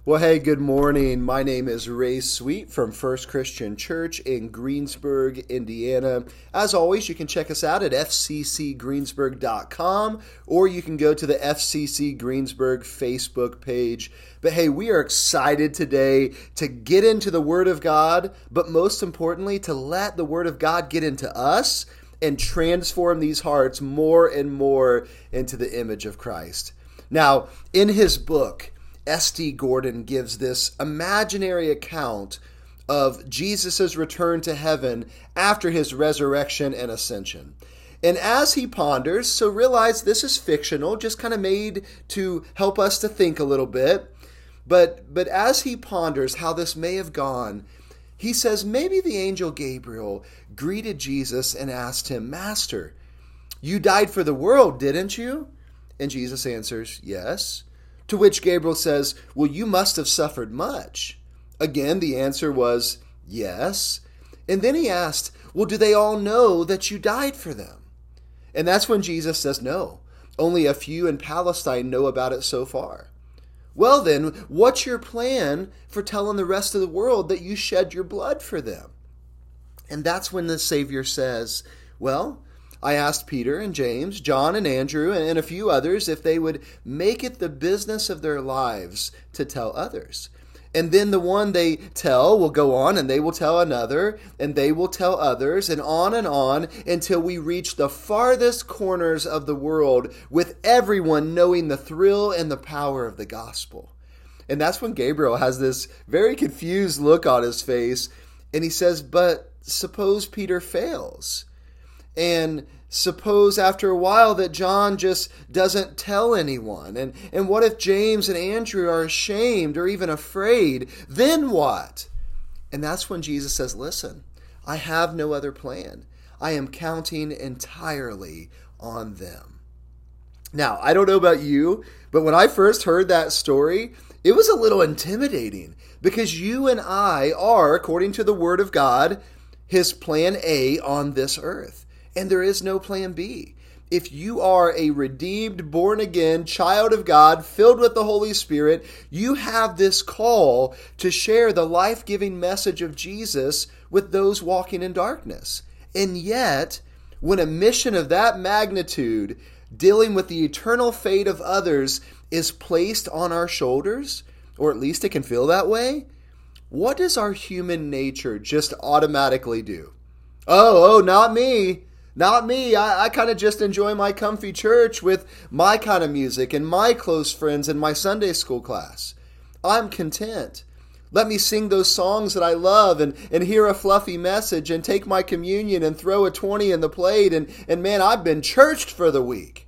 Well, hey, good morning. My name is Ray Sweet from First Christian Church in Greensburg, Indiana. As always, you can check us out at fccgreensburg.com or you can go to the FCC Greensburg Facebook page. But hey, we are excited today to get into the Word of God, but most importantly, to let the Word of God get into us and transform these hearts more and more into the image of Christ. Now, in his book, S.D. Gordon gives this imaginary account of Jesus' return to heaven after his resurrection and ascension. And as he ponders, so realize this is fictional, just kind of made to help us to think a little bit. But as he ponders how this may have gone, he says maybe the angel Gabriel greeted Jesus and asked him, "Master, you died for the world, didn't you?" And Jesus answers, "Yes." To which Gabriel says, "Well, you must have suffered much." Again, the answer was, "Yes." And then he asked, "Well, do they all know that you died for them?" And that's when Jesus says, "No, only a few in Palestine know about it so far." "Well then, what's your plan for telling the rest of the world that you shed your blood for them?" And that's when the Savior says, "Well, I asked Peter and James, John and Andrew, and a few others if they would make it the business of their lives to tell others. And then the one they tell will go on and they will tell another, and they will tell others, and on until we reach the farthest corners of the world with everyone knowing the thrill and the power of the gospel." And that's when Gabriel has this very confused look on his face, and he says, "But suppose Peter fails? And suppose after a while that John just doesn't tell anyone? And what if James and Andrew are ashamed or even afraid? Then what?" And that's when Jesus says, "Listen, I have no other plan. I am counting entirely on them." Now, I don't know about you, but when I first heard that story, it was a little intimidating because you and I are, according to the Word of God, his plan A on this earth. And there is no plan B. If you are a redeemed, born-again child of God, filled with the Holy Spirit, you have this call to share the life-giving message of Jesus with those walking in darkness. And yet, when a mission of that magnitude, dealing with the eternal fate of others, is placed on our shoulders, or at least it can feel that way, what does our human nature just automatically do? Oh, not me. Not me. I kind of just enjoy my comfy church with my kind of music and my close friends and my Sunday school class. I'm content. Let me sing those songs that I love and hear a fluffy message and take my communion and throw a 20 in the plate and man, I've been churched for the week.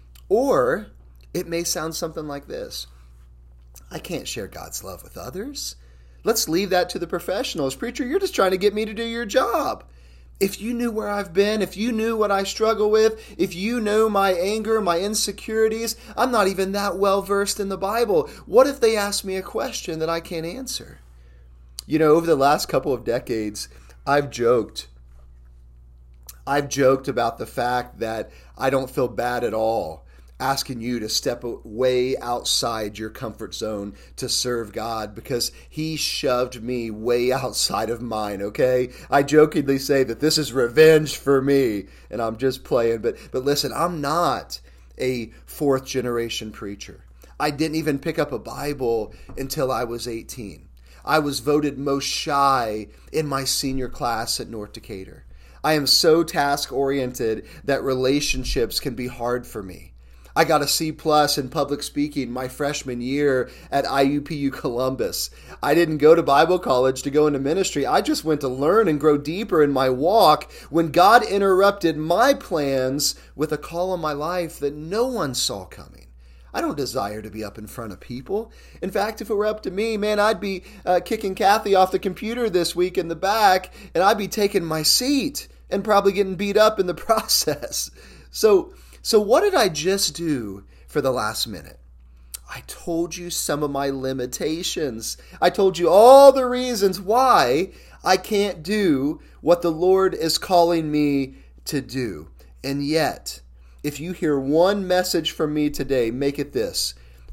Or it may sound something like this: I can't share God's love with others. Let's leave that to the professionals. Preacher, you're just trying to get me to do your job. If you knew where I've been, if you knew what I struggle with, if you know my anger, my insecurities, I'm not even that well versed in the Bible. What if they ask me a question that I can't answer? You know, over the last couple of decades, I've joked about the fact that I don't feel bad at all asking you to step way outside your comfort zone to serve God because he shoved me way outside of mine, okay? I jokingly say that this is revenge for me, and I'm just playing. But listen, I'm not a fourth generation preacher. I didn't even pick up a Bible until I was 18. I was voted most shy in my senior class at North Decatur. I am so task-oriented that relationships can be hard for me. I got a C+ in public speaking my freshman year at IUPU Columbus. I didn't go to Bible college to go into ministry. I just went to learn and grow deeper in my walk when God interrupted my plans with a call on my life that no one saw coming. I don't desire to be up in front of people. In fact, if it were up to me, man, I'd be kicking Kathy off the computer this week in the back, and I'd be taking my seat and probably getting beat up in the process. So what did I just do for the last minute? I told you some of my limitations. I told you all the reasons why I can't do what the Lord is calling me to do. And yet, if you hear one message from me today, make it this: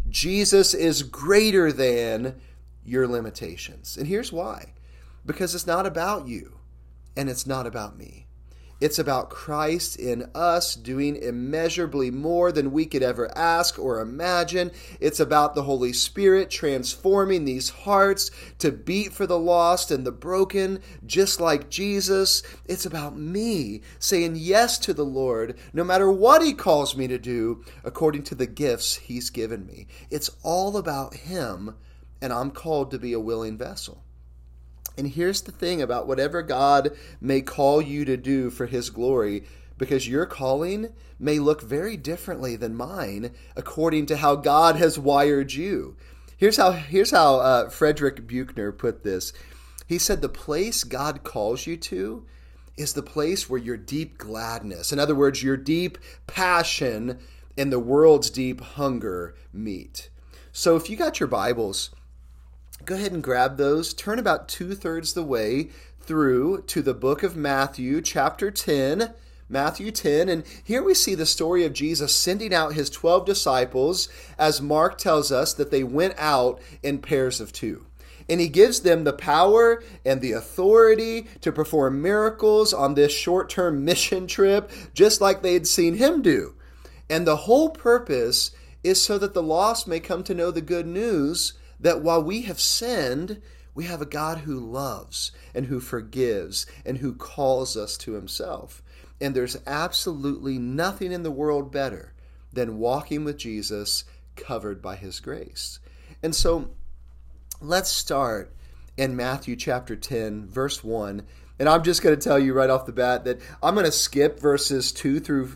Jesus is greater than your limitations. And here's why. Because it's not about you and it's not about me. It's about Christ in us doing immeasurably more than we could ever ask or imagine. It's about the Holy Spirit transforming these hearts to beat for the lost and the broken, just like Jesus. It's about me saying yes to the Lord, no matter what He calls me to do, according to the gifts He's given me. It's all about Him, and I'm called to be a willing vessel. And here's the thing about whatever God may call you to do for His glory, because your calling may look very differently than mine according to how God has wired you. Here's how Frederick Buechner put this. He said, the place God calls you to is the place where your deep gladness, in other words, your deep passion and the world's deep hunger meet. So if you got your Bibles, go ahead and grab those. Turn about 2/3 the way through to the book of Matthew, chapter 10. Matthew 10. And here we see the story of Jesus sending out His 12 disciples, as Mark tells us that they went out in pairs of 2. And He gives them the power and the authority to perform miracles on this short-term mission trip, just like they had seen Him do. And the whole purpose is so that the lost may come to know the good news that while we have sinned, we have a God who loves and who forgives and who calls us to Himself. And there's absolutely nothing in the world better than walking with Jesus covered by His grace. And so let's start in Matthew chapter 10, verse 1. And I'm just going to tell you right off the bat that I'm going to skip verses 2 through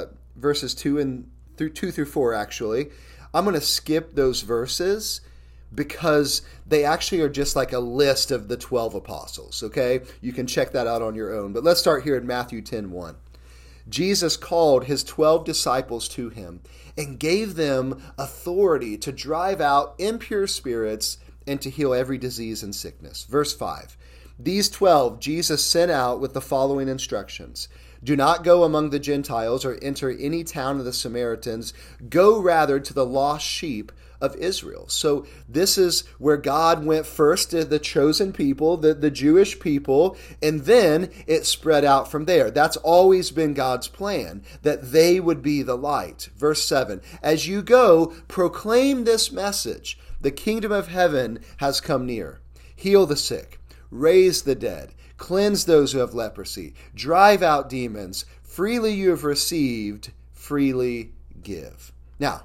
4 actually. I'm going to skip those verses because they actually are just like a list of the 12 apostles, okay? You can check that out on your own. But let's start here in Matthew 10:1. Jesus called His 12 disciples to Him and gave them authority to drive out impure spirits and to heal every disease and sickness. Verse 5. These 12 Jesus sent out with the following instructions. Do not go among the Gentiles or enter any town of the Samaritans. Go rather to the lost sheep of Israel. So this is where God went first to the chosen people, the Jewish people, and then it spread out from there. That's always been God's plan, that they would be the light. Verse 7, as you go, proclaim this message. The kingdom of heaven has come near. Heal the sick, raise the dead, cleanse those who have leprosy, drive out demons. Freely you have received, freely give. Now,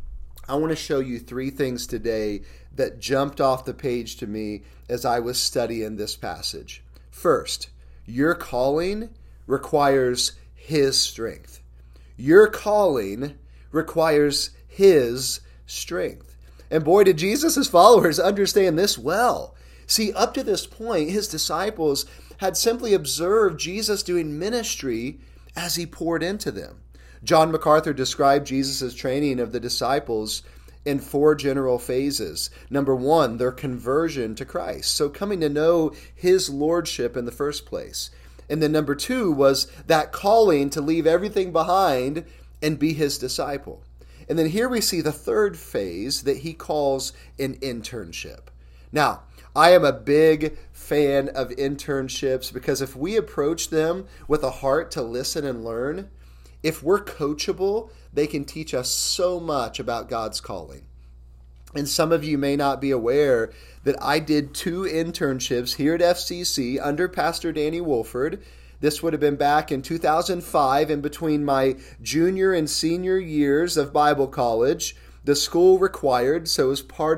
I want to show you 3 things today that jumped off the page to me as I was studying this passage. First, your calling requires His strength. Your calling requires His strength. And boy, did Jesus' followers understand this well. See, up to this point, His disciples had simply observed Jesus doing ministry as He poured into them. John MacArthur described Jesus' training of the disciples in 4 general phases. Number 1, their conversion to Christ. So coming to know His lordship in the first place. And then number 2 was that calling to leave everything behind and be His disciple. And then here we see the 3rd phase that He calls an internship. Now, I am a big fan of internships because if we approach them with a heart to listen and learn, if we're coachable, they can teach us so much about God's calling. And some of you may not be aware that I did 2 internships here at FCC under Pastor Danny Wolford. This would have been back in 2005, in between my junior and senior years of Bible college. The school required, so as part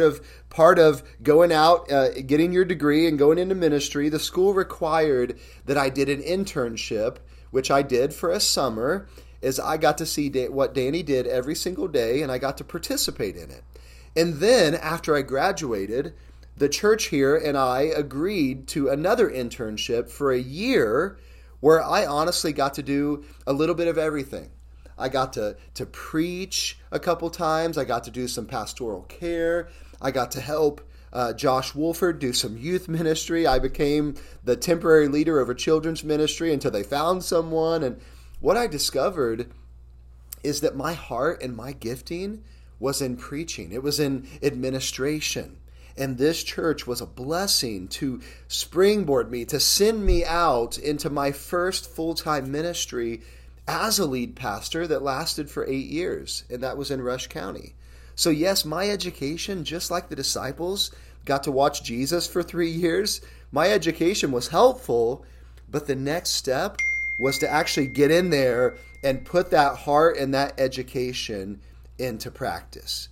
of going out, getting your degree and going into ministry, the school required that I did an internship, which I did for a summer, as I got to see what Danny did every single day, and I got to participate in it. And then, after I graduated, the church here and I agreed to another internship for a year where I honestly got to do a little bit of everything. I got to preach a couple times. I got to do some pastoral care. I got to help Josh Wolford do some youth ministry. I became the temporary leader over children's ministry until they found someone. And what I discovered is that my heart and my gifting was in preaching. It was in administration. And this church was a blessing to springboard me, to send me out into my first full-time ministry as a lead pastor that lasted for 8 years, and that was in Rush County. So yes, my education, just like the disciples, got to watch Jesus for 3 years. My education was helpful, but the next step was to actually get in there and put that heart and that education into practice.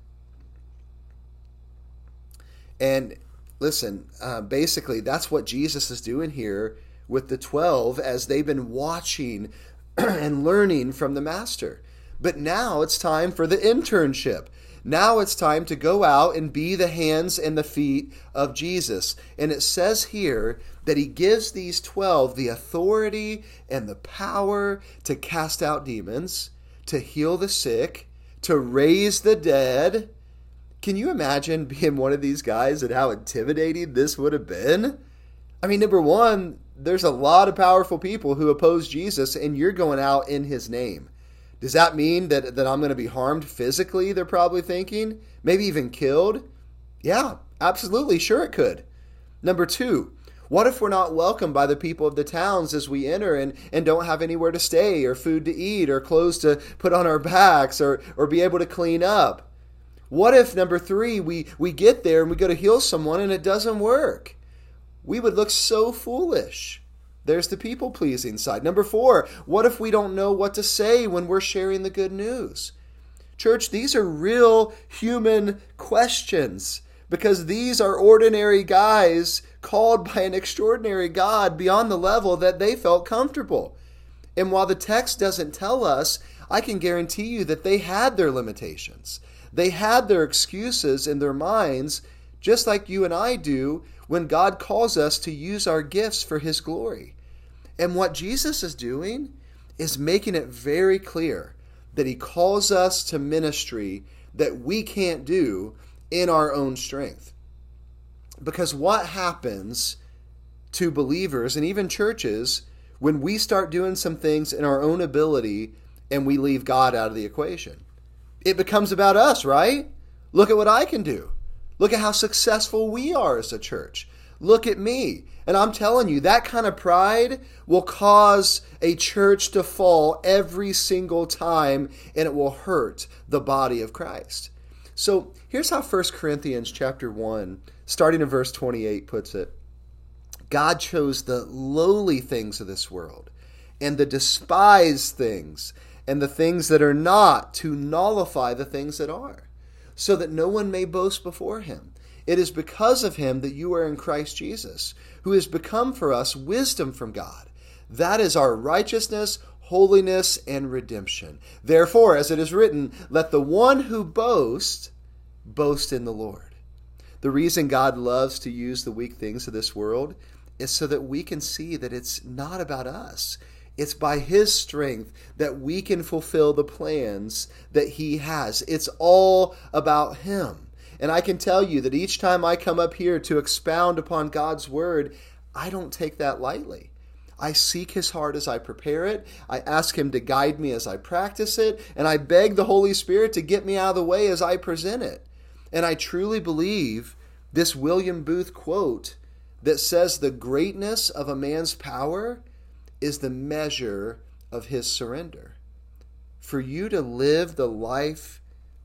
And listen, basically that's what Jesus is doing here with the 12 as they've been watching and learning from the master. But now it's time for the internship. Now it's time to go out and be the hands and the feet of Jesus. And it says here that he gives these 12 the authority and the power to cast out demons, to heal the sick, to raise the dead. Can you imagine being one of these guys and how intimidating this would have been? I mean, number one, there's a lot of powerful people who oppose Jesus, and you're going out in his name. Does that mean that I'm going to be harmed physically, they're probably thinking? Maybe even killed? Yeah, absolutely, sure it could. Number two, what if we're not welcomed by the people of the towns as we enter and don't have anywhere to stay or food to eat or clothes to put on our backs or be able to clean up? What if, number three, we get there and we go to heal someone and it doesn't work? We would look so foolish. There's the people-pleasing side. Number four, what if we don't know what to say when we're sharing the good news? Church, these are real human questions because these are ordinary guys called by an extraordinary God beyond the level that they felt comfortable. And while the text doesn't tell us, I can guarantee you that they had their limitations. They had their excuses in their minds, just like you and I do when God calls us to use our gifts for his glory. And what Jesus is doing is making it very clear that he calls us to ministry that we can't do in our own strength. Because what happens to believers and even churches when we start doing some things in our own ability and we leave God out of the equation? It becomes about us, right? Look at what I can do. Look at how successful we are as a church. Look at me. And I'm telling you, that kind of pride will cause a church to fall every single time, and it will hurt the body of Christ. So here's how 1 Corinthians chapter 1, starting in verse 28, puts it. God chose the lowly things of this world and the despised things and the things that are not to nullify the things that are, so that no one may boast before him. It is because of him that you are in Christ Jesus, who has become for us wisdom from God. That is our righteousness, holiness, and redemption. Therefore, as it is written, let the one who boasts, boast in the Lord. The reason God loves to use the weak things of this world is so that we can see that it's not about us. It's by his strength that we can fulfill the plans that he has. It's all about him. And I can tell you that each time I come up here to expound upon God's word, I don't take that lightly. I seek his heart as I prepare it. I ask him to guide me as I practice it. And I beg the Holy Spirit to get me out of the way as I present it. And I truly believe this William Booth quote that says the greatness of a man's power is the measure of his surrender. For you to live the life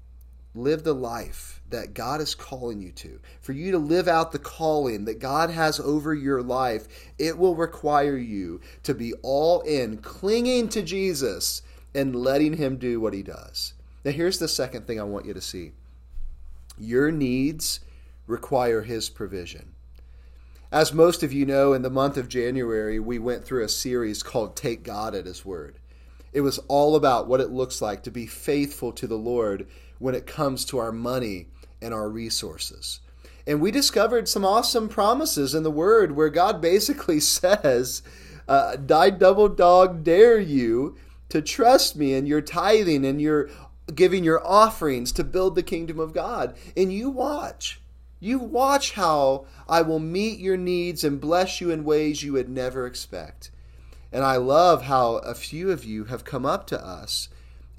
that God is calling you to, for you to live out the calling that God has over your life, it will require you to be all in, clinging to Jesus and letting him do what he does. Now here's the second thing I want you to see. Your needs require his provision. As most of you know, in the month of January, we went through a series called Take God at His Word. It was all about what it looks like to be faithful to the Lord when it comes to our money and our resources. And we discovered some awesome promises in the Word where God basically says, I double dog dare you to trust me in your tithing and your giving your offerings to build the kingdom of God. And you watch. You watch how I will meet your needs and bless you in ways you would never expect. And I love how a few of you have come up to us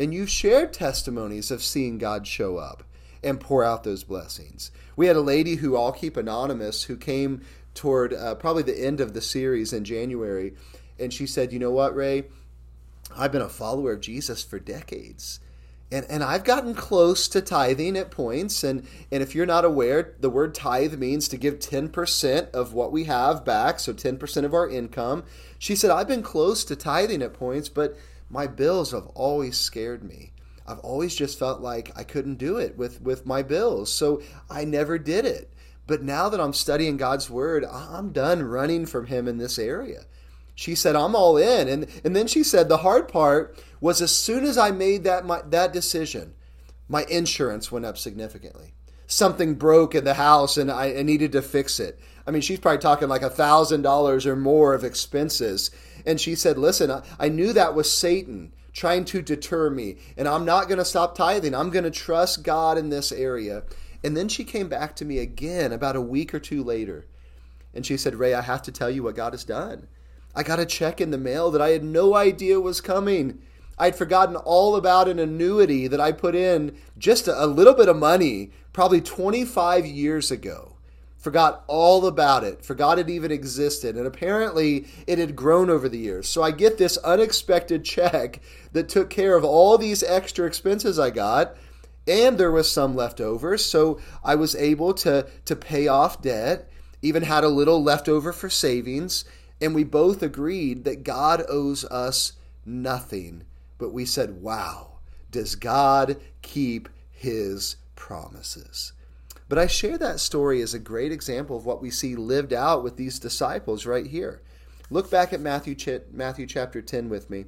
And you've shared testimonies of seeing God show up and pour out those blessings. We had a lady who I'll keep anonymous who came toward probably the end of the series in January. And she said, you know what, Ray? I've been a follower of Jesus for decades. And I've gotten close to tithing at points. And if you're not aware, the word tithe means to give 10% of what we have back, so 10% of our income. She said, I've been close to tithing at points, but my bills have always scared me. I've always just felt like I couldn't do it with my bills, so I never did it. But now that I'm studying God's Word, I'm done running from Him in this area. She said, I'm all in. And then she said, the hard part was as soon as I made that decision, my insurance went up significantly. Something broke in the house and I needed to fix it. I mean, she's probably talking like $1,000 or more of expenses. And she said, listen, I knew that was Satan trying to deter me. And I'm not going to stop tithing. I'm going to trust God in this area. And then she came back to me again about a week or two later. And she said, Ray, I have to tell you what God has done. I got a check in the mail that I had no idea was coming. I'd forgotten all about an annuity that I put in just a little bit of money, probably 25 years ago. Forgot all about it, forgot it even existed, and apparently it had grown over the years. So I get this unexpected check that took care of all these extra expenses I got, and there was some left over, so I was able to pay off debt, even had a little left over for savings, and we both agreed that God owes us nothing. But we said, wow, does God keep His promises? But I share that story as a great example of what we see lived out with these disciples right here. Look back at Matthew chapter 10 with me.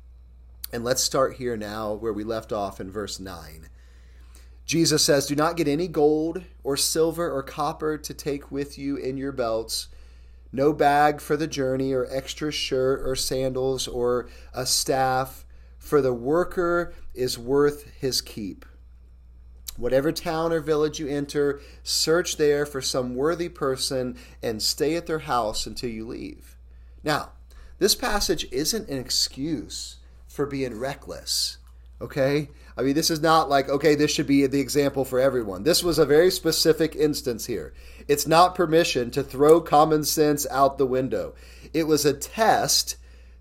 And let's start here now where we left off in verse 9. Jesus says, do not get any gold or silver or copper to take with you in your belts, no bag for the journey or extra shirt or sandals or a staff, for the worker is worth his keep. Whatever town or village you enter, search there for some worthy person and stay at their house until you leave. Now, this passage isn't an excuse for being reckless, okay? I mean, this is not like, okay, this should be the example for everyone. This was a very specific instance here. It's not permission to throw common sense out the window. It was a test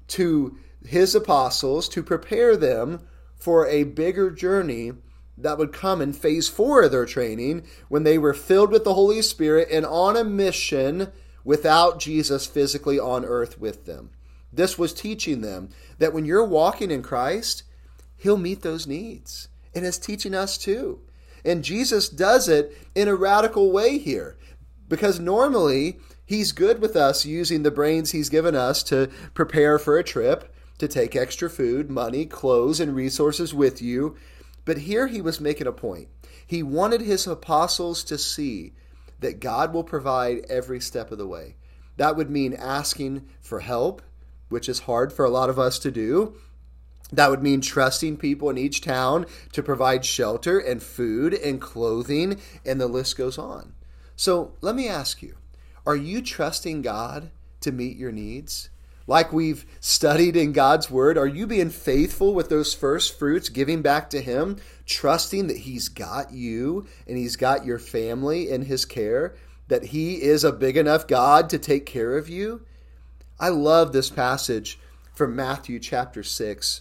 to His apostles to prepare them for a bigger journey that would come in phase 4 of their training when they were filled with the Holy Spirit and on a mission without Jesus physically on earth with them. This was teaching them that when you're walking in Christ, He'll meet those needs. And it's teaching us too. And Jesus does it in a radical way here, because normally He's good with us using the brains He's given us to prepare for a trip, to take extra food, money, clothes, and resources with you. But here He was making a point. He wanted His apostles to see that God will provide every step of the way. That would mean asking for help, which is hard for a lot of us to do. That would mean trusting people in each town to provide shelter and food and clothing, and the list goes on. So let me ask you, are you trusting God to meet your needs? Like we've studied in God's Word, are you being faithful with those first fruits, giving back to Him, trusting that He's got you and He's got your family in His care, that He is a big enough God to take care of you? I love this passage from Matthew chapter 6,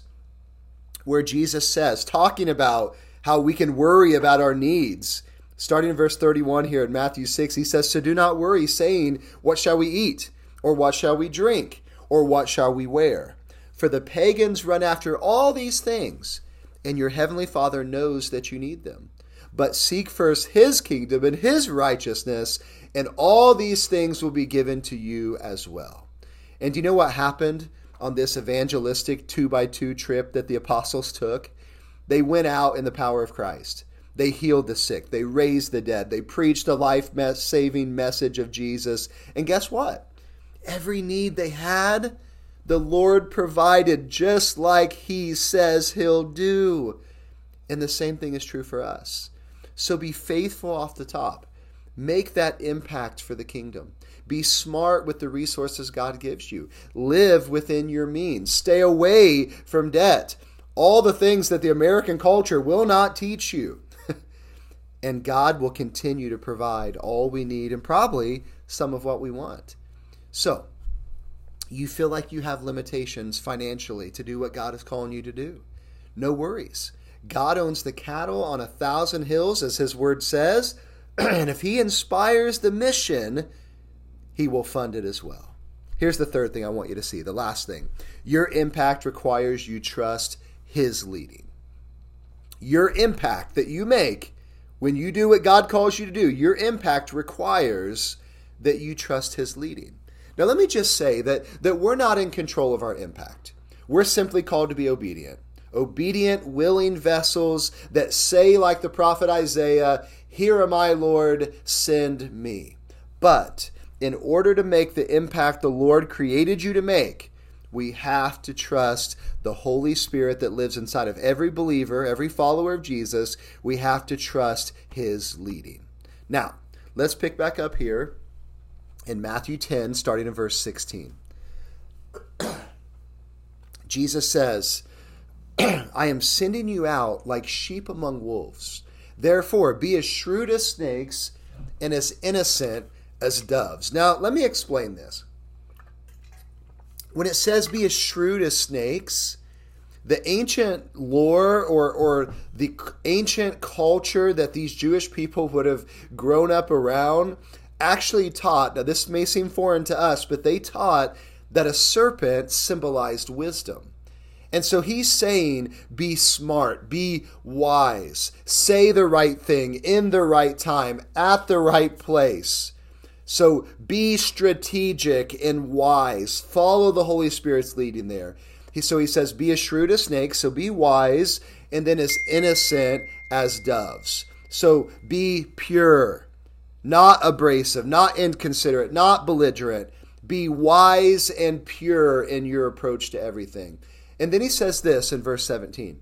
where Jesus says, talking about how we can worry about our needs. Starting in verse 31 here in Matthew 6, He says, so do not worry, saying, what shall we eat? Or what shall we drink? Or what shall we wear? For the pagans run after all these things, and your heavenly Father knows that you need them. But seek first His kingdom and His righteousness, and all these things will be given to you as well. And do you know what happened on this evangelistic 2x2 trip that the apostles took? They went out in the power of Christ. They healed the sick. They raised the dead. They preached a life-saving message of Jesus. And guess what? Every need they had, the Lord provided just like He says He'll do. And the same thing is true for us. So be faithful off the top. Make that impact for the kingdom. Be smart with the resources God gives you. Live within your means. Stay away from debt. all the things that the American culture will not teach you. And God will continue to provide all we need and probably some of what we want. So, you feel like you have limitations financially to do what God is calling you to do. No worries. God owns the cattle on 1,000 hills, as his word says. And if he inspires the mission, he will fund it as well. Here's the third thing I want you to see, the last thing. Your impact requires you trust his leading. Your impact that you make when you do what God calls you to do, your impact requires that you trust his leading. Now, let me just say that we're not in control of our impact. We're simply called to be obedient. Obedient, willing vessels that say, like the prophet Isaiah, "Here am I, Lord, send me." But in order to make the impact the Lord created you to make, we have to trust the Holy Spirit that lives inside of every believer, every follower of Jesus. We have to trust his leading. Now, let's pick back up here in Matthew 10, starting in verse 16. Jesus says, "I am sending you out like sheep among wolves. Therefore, be as shrewd as snakes and as innocent as doves." Now, let me explain this. When it says be as shrewd as snakes, the ancient lore or the ancient culture that these Jewish people would have grown up around actually taught, now this may seem foreign to us, but they taught that a serpent symbolized wisdom. And so he's saying, be smart, be wise, say the right thing in the right time, at the right place. So be strategic and wise. Follow the Holy Spirit's leading there. So he says, be as shrewd as snakes, so be wise, and then as innocent as doves. So be pure, not abrasive, not inconsiderate, not belligerent. Be wise and pure in your approach to everything. And then he says this in verse 17.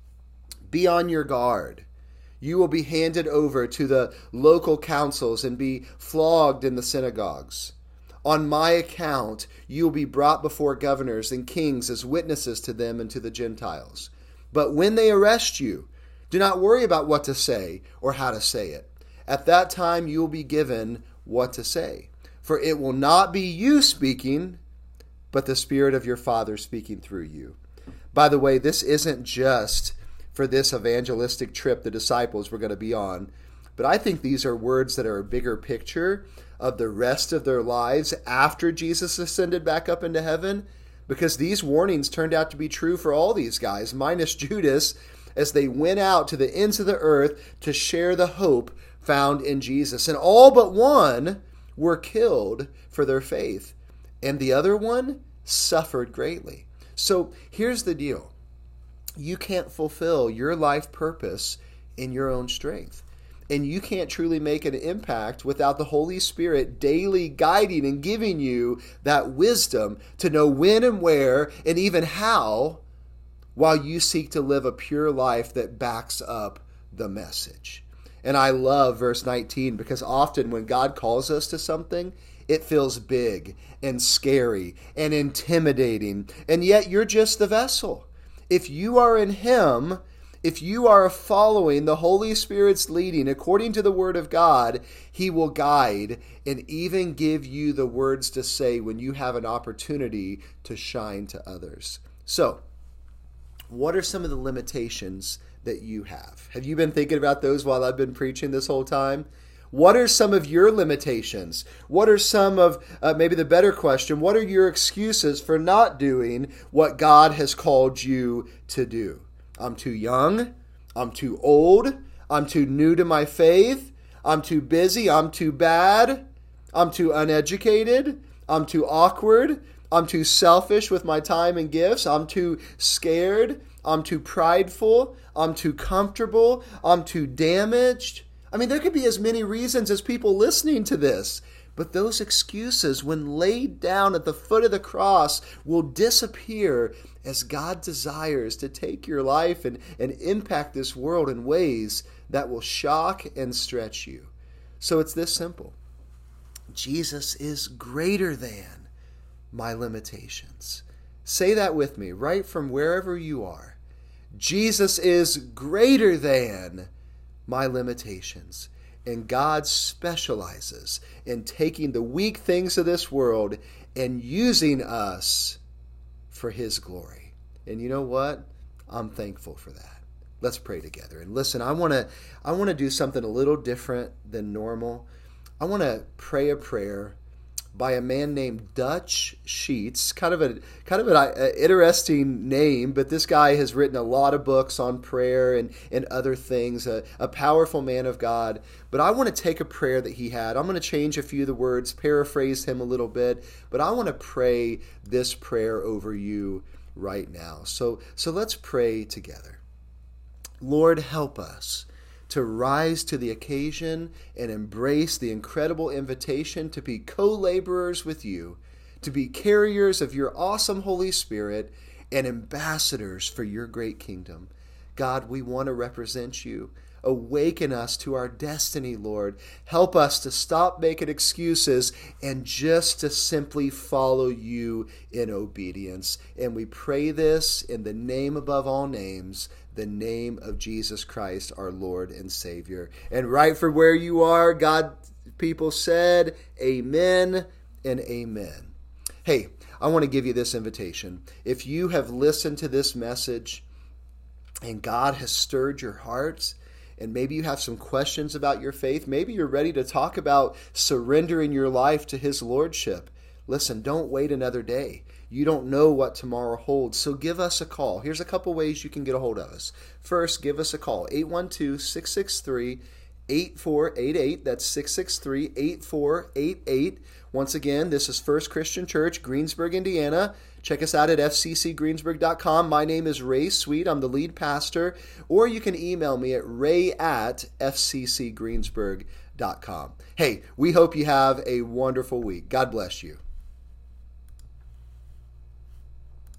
Be on your guard. You will be handed over to the local councils and be flogged in the synagogues. On my account, you will be brought before governors and kings as witnesses to them and to the Gentiles. But when they arrest you, do not worry about what to say or how to say it. At that time, you will be given what to say. For it will not be you speaking, but the Spirit of your Father speaking through you. By the way, this isn't just for this evangelistic trip the disciples were going to be on, but I think these are words that are a bigger picture of the rest of their lives after Jesus ascended back up into heaven, because these warnings turned out to be true for all these guys, minus Judas, as they went out to the ends of the earth to share the hope found in Jesus. And all but one were killed for their faith, and the other one suffered greatly. So here's the deal. You can't fulfill your life purpose in your own strength. And you can't truly make an impact without the Holy Spirit daily guiding and giving you that wisdom to know when and where and even how, while you seek to live a pure life that backs up the message. And I love verse 19, because often when God calls us to something, it feels big and scary and intimidating. And yet you're just the vessel. If you are in him, if you are following the Holy Spirit's leading according to the Word of God, he will guide and even give you the words to say when you have an opportunity to shine to others. So, what are some of the limitations that you have? Have you been thinking about those while I've been preaching this whole time? What are some of your limitations? What are some of, maybe the better question, what are your excuses for not doing what God has called you to do? I'm too young. I'm too old. I'm too new to my faith. I'm too busy. I'm too bad. I'm too uneducated. I'm too awkward. I'm too selfish with my time and gifts. I'm too scared. I'm too prideful. I'm too comfortable. I'm too damaged. I mean, there could be as many reasons as people listening to this, but those excuses, when laid down at the foot of the cross, will disappear as God desires to take your life and impact this world in ways that will shock and stretch you. So it's this simple. Jesus is greater than my limitations. Say that with me, right from wherever you are. Jesus is greater than my limitations. And God specializes in taking the weak things of this world and using us for His glory. And you know what? I'm thankful for that. Let's pray together. And listen, I want to do something a little different than normal. I want to pray a prayer by a man named Dutch Sheets. Kind of an interesting name, but this guy has written a lot of books on prayer and other things, a powerful man of God. But I want to take a prayer that he had. I'm going to change a few of the words, paraphrase him a little bit, but I want to pray this prayer over you right now. So let's pray together. Lord, help us to rise to the occasion and embrace the incredible invitation to be co-laborers with you, to be carriers of your awesome Holy Spirit and ambassadors for your great kingdom. God, we want to represent you. Awaken us to our destiny, Lord. Help us to stop making excuses and just to simply follow you in obedience. And we pray this in the name above all names, the name of Jesus Christ, our Lord and Savior. And right from where you are, God, people said, amen and amen. Hey, I want to give you this invitation. If you have listened to this message and God has stirred your hearts, and maybe you have some questions about your faith, maybe you're ready to talk about surrendering your life to His Lordship. Listen, don't wait another day. You don't know what tomorrow holds, so give us a call. Here's a couple ways you can get a hold of us. First, give us a call, 812-663-8488. That's 663-8488. Once again, this is First Christian Church, Greensburg, Indiana. Check us out at fccgreensburg.com. My name is Ray Sweet. I'm the lead pastor. Or you can email me at ray@fccgreensburg.com. Hey, we hope you have a wonderful week. God bless you.